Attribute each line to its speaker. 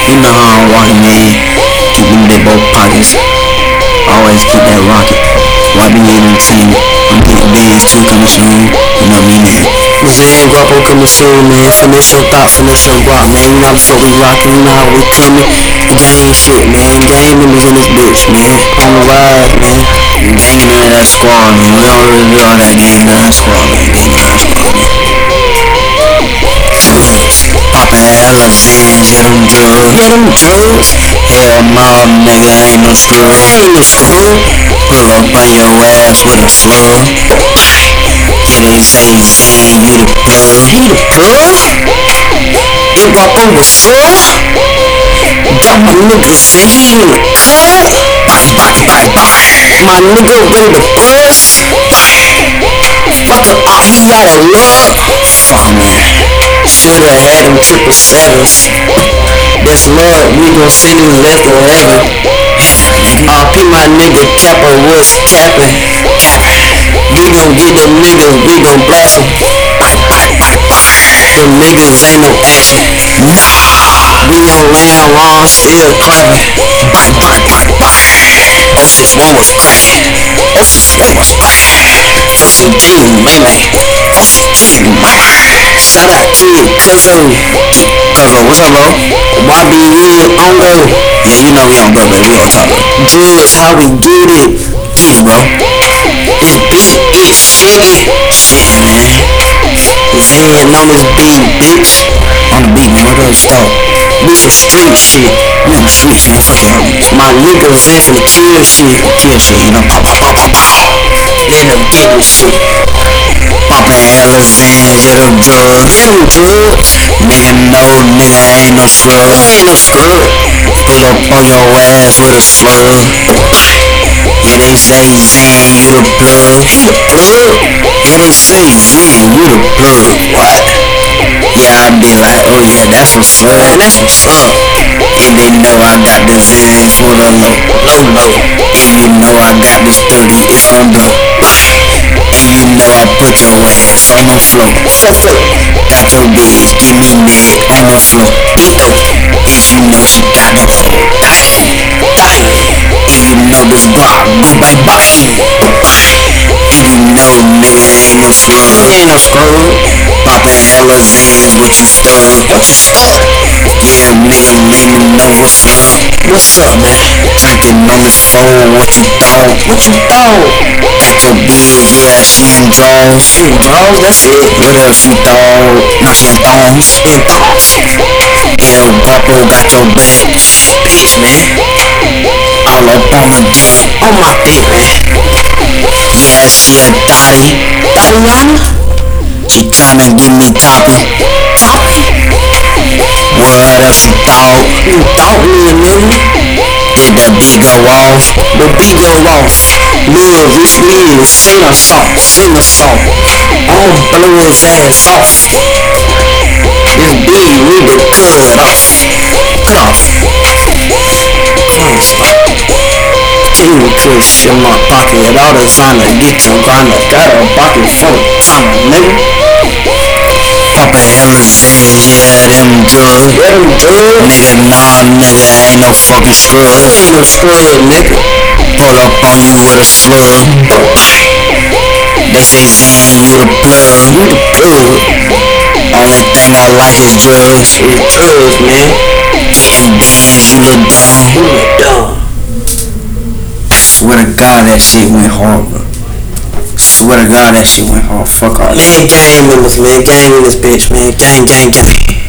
Speaker 1: You know how I'm walking, man. Keep them big both pockets. Always keep that rocket. YB8 I'm getting bands too coming soon. You know me, man.
Speaker 2: Zan Guapo coming soon, man. Finish your thought, finish your guap, man. You know the fuck we rockin', you know how we coming. Gang shit, man. Gang members in this bitch, man. On the ride, man.
Speaker 1: Banging out that squad, man. We don't really do all that gang in that squad, man. Gang in that squad, man. Poppin' hella Zans, yeah, them drugs.
Speaker 2: Yeah, them drugs.
Speaker 1: Hell no, nigga, ain't no screw.
Speaker 2: Ain't no screw.
Speaker 1: Pull up on your ass with a slug. Yeah, they say Zan, you the plug.
Speaker 2: You the plug? You Guapo, what's up? Got my nigga Zan in the cut.
Speaker 1: Body, body, body, body.
Speaker 2: My nigga ready to bust. Fuck it, oh, he got it love.
Speaker 1: Fuck him, man.
Speaker 2: Shoulda had them 777s. That's love, we gon' send him left or heaven. RP my nigga Capper was capping. We gon' get them niggas, we gon' blast them. Them niggas ain't no action. We on land wrong, still clapping.
Speaker 1: Oceans, what was cracking? Oceans, what was cracking? OCG, man, man. OCG, man.
Speaker 2: Shout out to Cuzzo.
Speaker 1: Cuzzo, what's up, bro?
Speaker 2: YB on go.
Speaker 1: Yeah, you know we on go, baby. We on top, bro.
Speaker 2: Just how we get it.
Speaker 1: Get it, bro.
Speaker 2: This beat is shitty.
Speaker 1: Shit, man.
Speaker 2: Zan on this beat, bitch.
Speaker 1: On the beat, man. What else you talk?
Speaker 2: We some street shit.
Speaker 1: We on the streets, man. Fuck it, bro.
Speaker 2: My nigga Zan finna kill shit.
Speaker 1: Kill shit, you know. Pow, pow, pow, pow, pow.
Speaker 2: Let him get this shit.
Speaker 1: Poppin' hella Zans, yeah, them drugs.
Speaker 2: Yeah, them drugs.
Speaker 1: Nigga, no, nigga, ain't no scrub.
Speaker 2: Ain't no scrub.
Speaker 1: Pull up on your ass with a slug. Yeah, they say Zan, you the plug.
Speaker 2: He the plug.
Speaker 1: Yeah, they say Zan, you the plug. What? Yeah, I be like, oh yeah, that's what's up.
Speaker 2: Man, that's what's up.
Speaker 1: And they know I got the Zan for the low. And you know I got this 30, it's on blow. And you know I put your ass on the floor. Got your bitch, give me neck on the floor. And she know she got to go. And you know this block, body, body. And you know nigga ain't no scrub.
Speaker 2: Ain't no scrub.
Speaker 1: Poppin' hella Zans, what you stuck?
Speaker 2: What you stuck?
Speaker 1: Yeah, nigga, let me know what's up.
Speaker 2: What's up, man?
Speaker 1: Drinking on this phone, what you thought?
Speaker 2: What you thought?
Speaker 1: Got your bitch, yeah, she in draws.
Speaker 2: She in draws, that's it.
Speaker 1: What else you thought? Now she in thongs.
Speaker 2: In thongs.
Speaker 1: El Guapo got your back.
Speaker 2: Bitch, man.
Speaker 1: All up on the dick.
Speaker 2: On my dick, man.
Speaker 1: Yeah, she a thotty.
Speaker 2: Thotty one?
Speaker 1: She tryna get me toppin'. What else you thought?
Speaker 2: You thought me, nigga.
Speaker 1: Did the beat go off?
Speaker 2: The beat go off. Live, which is sing a song, sing a song. I'll blow his ass off. This beat we can cut off. Cut off. Come on, stop. Continue to put shit in my pocket at all the time to get your grinder. Got a pocket full of time, nigga.
Speaker 1: Poppin' hella Zans, yeah, them drugs.
Speaker 2: Yeah, them drugs.
Speaker 1: Nigga, nah, nigga, ain't no fucking scrub.
Speaker 2: Ain't no scrub, nigga.
Speaker 1: Pull up on you with a slug. They say Zan, you the plug.
Speaker 2: You the plug.
Speaker 1: Only thing I like is drugs.
Speaker 2: It's drugs, man.
Speaker 1: Getting bands, you look dumb.
Speaker 2: You look dumb.
Speaker 1: Swear to God that shit went hard, bro. Swear to God that shit went hard. Fuck all that.
Speaker 2: Man, gang members, man. Gang in this bitch, man. Gang, gang, gang.